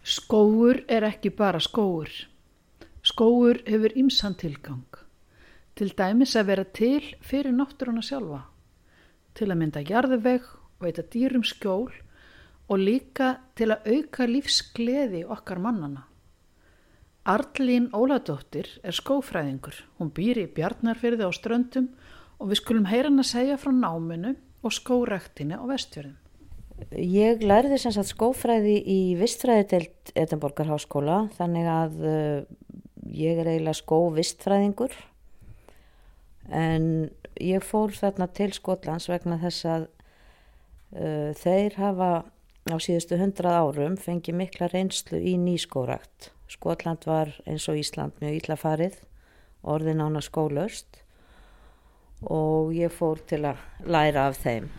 Skógur er ekki bara skógur. Skógur hefur ýmsan tilgang. Til dæmis að vera til fyrir náttúruna sjálfa. Til að mynda jarðveg og veita dýrum skjól og líka til að auka lífsgleði okkar mannana. Arnlín Óladóttir er skógfræðingur. Hún býr í Bjarnarfirði á Ströndum og við skulum heyra hana segja frá náminu og skógræktinni á Vestfjörðum. Ég lærði sem sagt skógfræði í vistfræðideild Edinborgarháskóla, þannig að ég er eiginlega skógvistfræðingur, en ég fór þarna til Skotlands vegna þess að þeir hafa á síðustu 100 árum fengið mikla reynslu í nýskógrækt. Skotland var eins og Ísland mjög illa farið, orðið nánast skóglaust, og ég fór til að læra af þeim.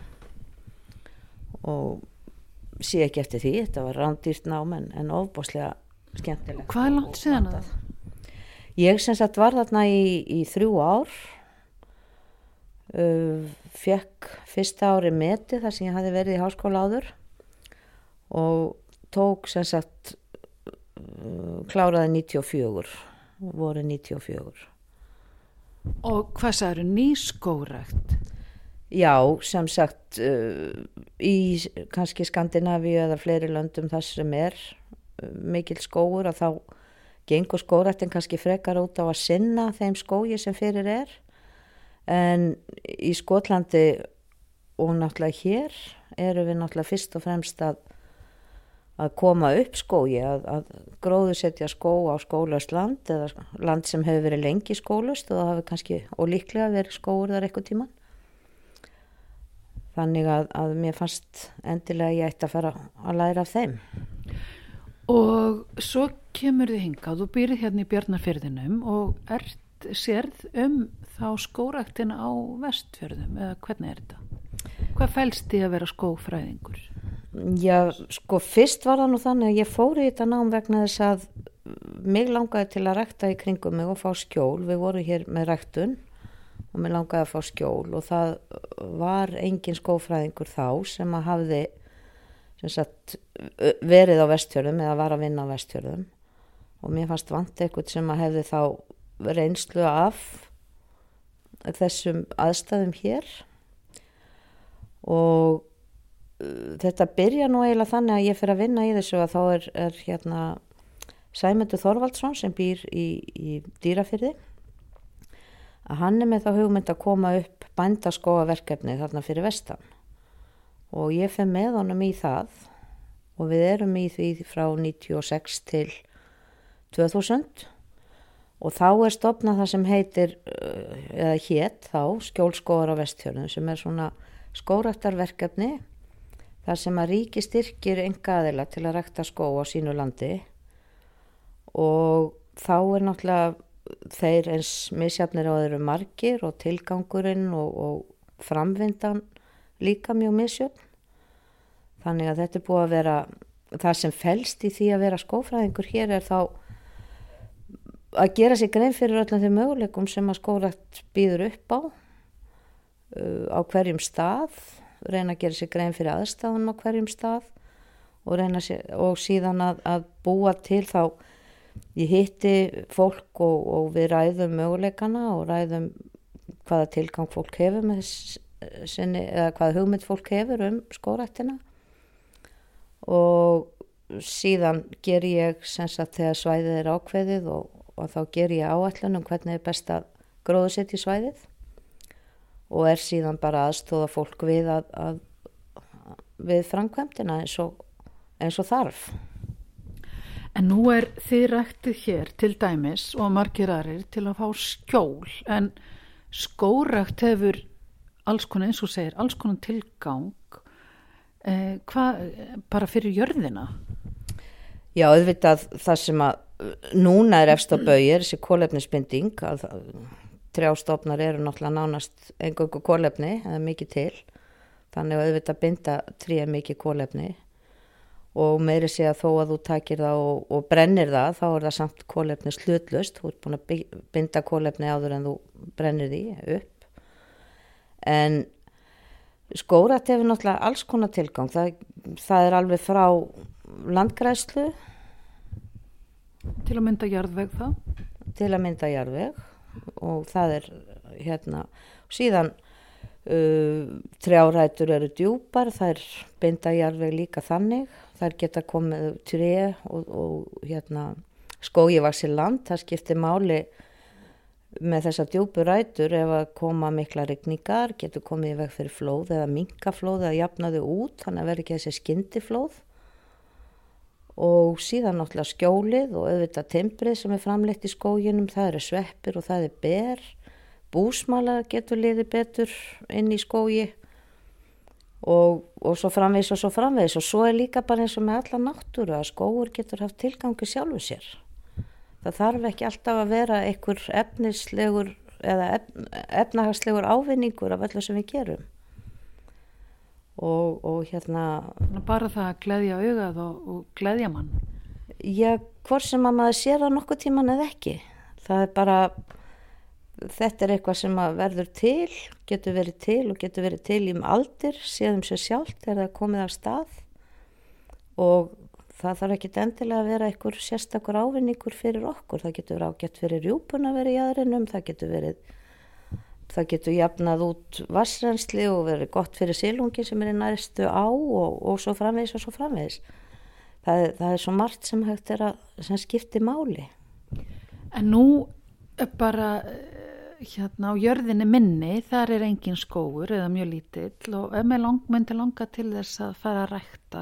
Og sé ekki eftir því, þetta var rándýrt nám en ofboðslega skemmtilegt. Hvað er langt síðan það? Ég sem sagt var þarna í 3 ár, fekk fyrsta ári meti þar sem ég hafði verið í háskóla áður og tók sem sagt, kláraði 94, voru 94. Og hvað sagðirðu, nýskógrækt? Já, sem sagt, í kannski Skandinavíu eða fleiri löndum þar sem er mikill skógur, að þá gengur skógræktin kannski frekar út á að sinna þeim skógi sem fyrir er. En í Skotlandi og náttúrulega hér erum við náttúrulega fyrst og fremst að koma upp skógi, að gróðursetja skóg á skóglaust land eða land sem hefur verið lengi skóglaust og það hafi kannski og líklega verið skógur þar eitthvað tíman. Þannig að mér fannst endilega ég ætti að fara að læra af þeim. Og svo kemur þið hingað, þú býrð hérna í Bjarnarfirðinum og sérð þá skógræktina á Vestfjörðum, eða hvernig er þetta? Hvað felst í að vera skógfræðingur? Já, sko, fyrst var það nú þannig að ég fór í þetta nám vegna þess að mig langaði til að rækta í kringum mig og fá skjól. Við vorum hér með ræktun og mig langaði að fá skjól og það var engin skógfræðingur þá sem að hafði sem sagt, verið á Vestfjörðum eða var að vinna á Vestfjörðum og mér fannst vant eitthvað sem að hefði þá reynslu af þessum aðstæðum hér og þetta byrja nú eiginlega þannig að ég fer að vinna í þessu að þá er hérna Sæmundur Þorvaldsson sem býr í Dýrafirði, að hann er með þá hugmynd að koma upp bændaskógaverkefni þarna fyrir vestan og ég fer með honum í það og við erum í því frá 96 til 2000 og þá er stofnað það sem heitir, eða hét þá, Skjólskógar á Vestfjörðum sem er svona skógræktarverkefni þar sem að ríki styrkir einkaaðila til að rækta skóg á sínu landi og þá er náttúrulega þeir eins misjafnir á þeir margir og tilgangurinn og framvindan líka mjög misjöfn. Þannig að þetta er búið að vera, það sem felst í því að vera skógfræðingur hér er þá að gera sig grein fyrir öllum þeim möguleikum sem að skógrækt býður upp á hverjum stað, reyna að gera sig grein fyrir aðstæðunum á hverjum stað og síðan að búa til þá ég hitti fólk og við ræðum möguleikana og ræðum hvaða tilgang fólk hefur með sinni, eða hvaða hugmynd fólk hefur skógræktina og síðan ger ég sem sagt þegar svæðið er ákveðið og þá ger ég áætlun hvernig er best að gróðursetja svæðið og er síðan bara aðstoða fólk við framkvæmdina eins og þarf. En nú er þið ræktið hér til dæmis og margir aðrir til að fá skjól, en skógrækt hefur alls konar, eins og segir, alls konar tilgang. Hvað, bara fyrir jörðina? Já, auðvitað það sem að núna er efst á baugi er þessi kolefnisbinding, að trjástofnar eru náttúrulega nánast eingöngu kolefni eða mikið til, þannig að auðvitað binda tré mikið kolefni og meiri sé að þó að þú takir það og brennir það, þá er það samt kolefni hlutlaust, þú ert búin að binda kolefni áður en þú brennir því upp. En skógrækt hefur náttúrulega alls konar tilgang, það er alveg frá landgræðslu Til að mynda jarðveg þá? Til að mynda jarðveg og það síðan trjárætur eru djúpar, þær binda jarðveg líka þannig, þær geta komið tré og skógivaxið land, það skiptir máli með þessar djúpu rætur ef að koma mikla rigningar, getur komið í veg fyrir flóð eða minkaflóð eða jafna þau út, þannig að verður ekki þessi skyndiflóð. Og síðan náttúrulega skjólið og auðvitað timbrið sem er framleitt í skóginum, það eru sveppir og það er ber, búsmala getur liðið betur inn í skógi og svo framvegis og svo er líka bara eins og með alla náttúru að skógur getur haft tilgangi sjálfu sér. Það þarf ekki alltaf að vera einhver efnislegur eða efnahagslegur ávinningur af öllu sem við gerum. Og Bara það að gleðja augað og gleðja mann? Já, hvort sem að maður sér það nokkuð tíman eða ekki. Það er bara, þetta er eitthvað sem að verður til, getur verið til í aldir, séðum sér sjálft þegar það er komið af stað og það þarf ekki endilega að vera einhver sérstakur ávinningur fyrir okkur. Það getur verið ágætt fyrir rjúpun að vera í jaðrinum, það getur jafnað út vatnsrennsli og verið gott fyrir silungin sem er í næstu á og svo framvegis og svo framvegis. Það er svo margt sem hægt er sem skiptir máli. En nú bara á jörðinni minni, þar er engin skógur eða mjög lítill og ef mér myndi langa til þess að fara að rækta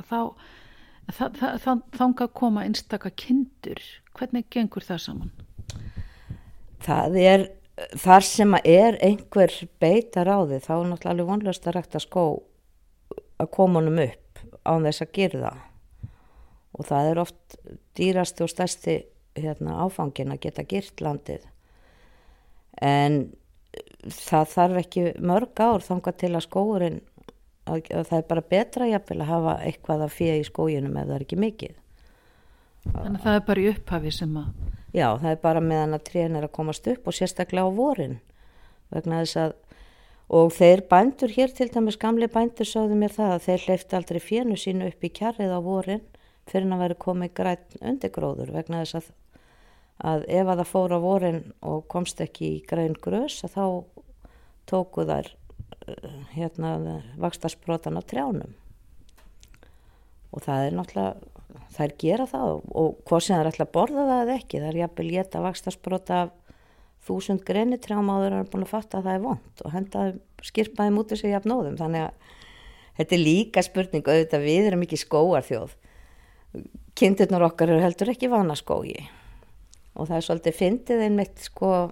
þangað koma einstaka kindur. Hvernig gengur það saman? Það er þar sem er einhver beit að ráði, þá er náttúrulega alveg vonlaust að rækta skó að koma honum upp án þess að girða og það er oft dýrasti og stærsti áfangin að geta girt landið en það þarf ekki mörg ár þangað til að skógurinn að það er bara betra jafnvel að hafa eitthvað að fé í skóginum ef það er ekki mikið. Þannig að það er bara í upphafi sem að... Já, það er bara meðan að trén er að komast upp og sérstaklega á vorin vegna þess að og þeir bændur hér til dæmis gamli bændur sögðu mér það að þeir hleyptu aldrei fénu sínu upp í kjarrið á vorin fyrir að vera komið grænn undirgróður vegna þess að ef að það fór á vorin og komst ekki í græn grös að þá tóku þær vaxtarsprotan á trjánum og það er náttúrulega þær gera það og hvað sem þær ætla að borða það eða ekki, það er jafnvel éta vaxtarsprota af 1000 grenitrjám áður en er búin að fatta að það er vont og henda skirpaði mútið sig jafnóðum þannig að þetta er líka spurning auðvitað við erum ekki skógarþjóð kindurnar okkar eru heldur ekki vana skógi og það er svolítið fyndið einmitt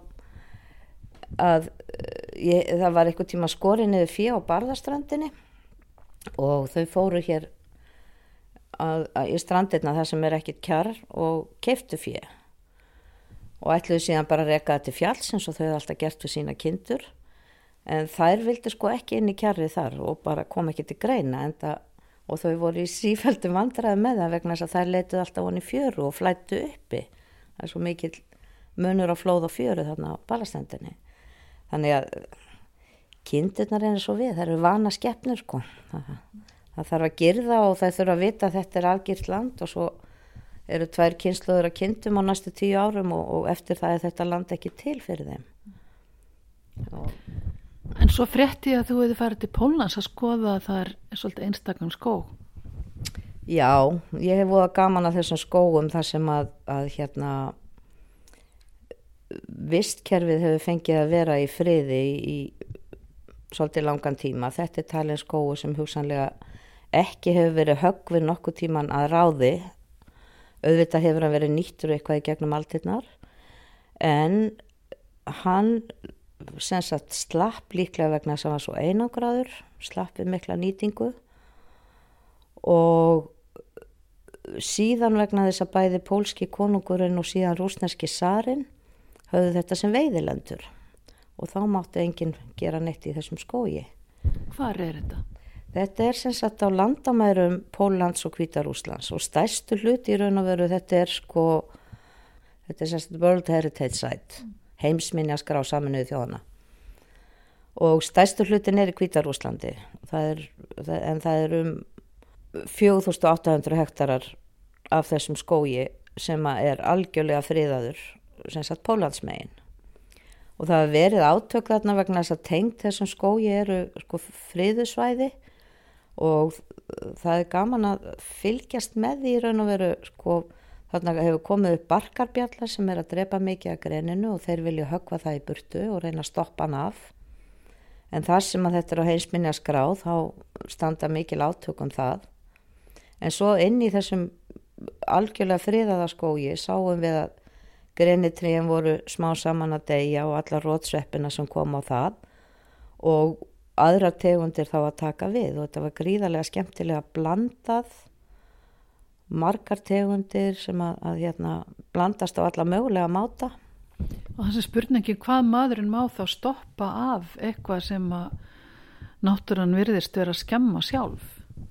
að það var einhvern tíma skorið niður fé á Barðastrandinni og þau fóru hér í strandirna þar sem er ekkert kjarr og keyptu fé og ætluðu síðan bara að reka það til fjalls eins og þau hefðu alltaf gert við sína kindur en þær vildu ekki inn í kjarrið þar og bara kom ekki til greina og þau voru í sífelldum vandræði með það vegna þess að þær leituðu alltaf honni fjöru og flættu uppi það er svo mikill munur á flóð og fjöru þarna á Barðastrandinni þannig að kindurnar er eins og við, þær eru vana skepnur það þarf að girða og þær þurfa að vita að þetta er afgirt land og svo eru 2 kynslóðir af kindum á næstu 10 árum og eftir það er þetta land ekki til fyrir þeim. En svo frétti að þú hefði farið til Póllands að skoða að það er svolítið einstakum skóg. Já, ég hef voða gaman að þessum skógum þar sem að vistkerfið hefur fengið að vera í friði í svolítið langan tíma. Þetta er talin skógur sem hugsanlega ekki hefur verið höggvið nokkuð tíman að ráði. Auðvitað hefur hann verið nýttur eitthvað í gegnum aldirnar en hann sem sagt slapp líklega vegna þess að hann var svo einangraður, slapp við mikla nýtingu og síðan vegna þess að bæði pólski konungurinn og síðan rússneski zarinn höfðu þetta sem veiðilendur og þá mátti enginn gera neitt í þessum skógi. Hvar er þetta? Þetta er sem sagt á landamærum Póllands og Hvíta-Rússlands og stærstu hluti í raun og veru þetta er sem sagt World Heritage Site, heimsminjaskrá Sameinuðu þjóðanna og stærstu hlutin er í Hvíta-Rússlandi en það er 4800 hektarar af þessum skógi sem algjörlega friðaður, sem sagt Póllandsmegin. Og það hafa verið átök þarna vegna þess að tengt þessum skógi eru sko friðusvæði og það gaman að fylgjast með því í raun og veru sko. Þarna hefur komið upp barkarbjalla sem að drepa mikið af greninu og þeir vilja höggva það í burtu og reyna að stoppa hann af. En þar sem að þetta á heimsminjaskrá þá standa mikil átök það. En svo inn í þessum algjörlega friðaða skógi sáum við að grenitrén voru smá saman að deyja og allar rotsveppina sem kom á það og aðrar tegundir þá að taka við og þetta var gríðarlega skemmtilega blandað. Margar tegundir sem að blandast á alla mögulega máta. Og þessi spurningi hvað maðurinn má þá stoppa af eitthvað sem að náttúran virðist vera að skemma sjálf?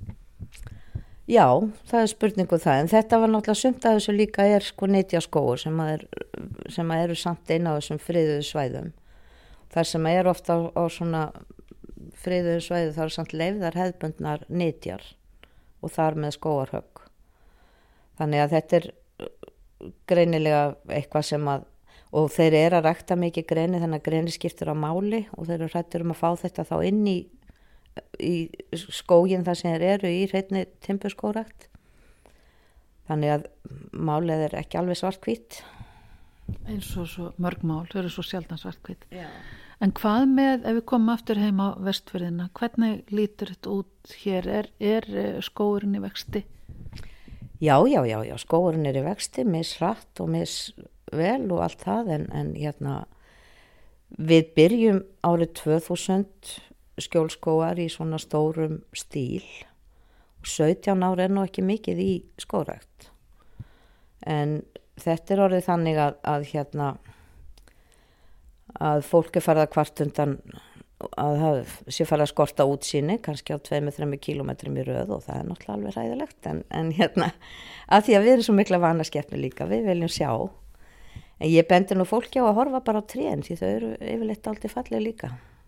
Já, það spurningu það, en þetta var náttúrulega sumt að þessu líka sko nytjaskógur sem eru samt inn á þessum friðuðu svæðum. Það sem ofta á svona friðuðu svæðu það samt leyfðar hefðbundnar nytjar og þar með skógarhögg. Þannig að þetta greinilega eitthvað sem og þeir að rækta mikið greni þannig að greni skiptir á máli og þeir eru hræddir að fá þetta þá inn í skógin þar sem þeir eru í hreinni timburskógrækt. Þannig að málið ekki alveg svarthvít. Eins og svo mörg mál, þau eru svo sjaldan svarthvít. Já. En hvað með ef við komum aftur heim á Vestfirðina, hvernig lítur þetta út hér? Skógurinn í vexti? Já, skógurinn í vexti, misrætt og misvel og allt það en við byrjum árið 2000 skjólskógar í svona stórum stíl og 17 ár nú ekki mikið í skógrækt. En þetta orðið þannig að fólk farið að kvart undan að það sé farið að skorta útsýni kannski á 2-3 kílómetrum í röð og það náttúrulega alveg hræðilegt en að því að við erum svo mikla vanaskepnur líka, við viljum sjá en ég bendi nú fólki á að horfa bara á trén því þau eru yfirleitt aldrei falleg líka.